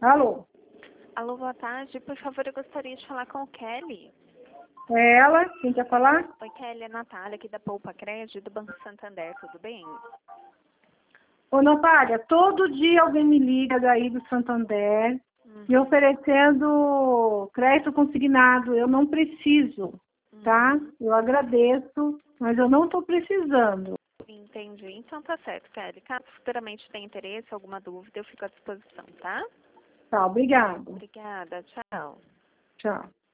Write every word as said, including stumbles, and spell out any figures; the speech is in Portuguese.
Alô? Alô, boa tarde. Por favor, eu gostaria de falar com o Kelly. É ela? Quem quer falar? Oi, Kelly, é Natália, aqui da Poupa Crédito, do Banco Santander, tudo bem? Ô, Natália, todo dia alguém me liga daí do Santander Uhum. me oferecendo crédito consignado. Eu não preciso, tá? Uhum. Eu agradeço, mas eu não estou precisando. Entendi. Então tá certo, Kelly. Caso futuramente tenha interesse, alguma dúvida, eu fico à disposição, tá? Tá, obrigada. Obrigada. Tchau. Tchau.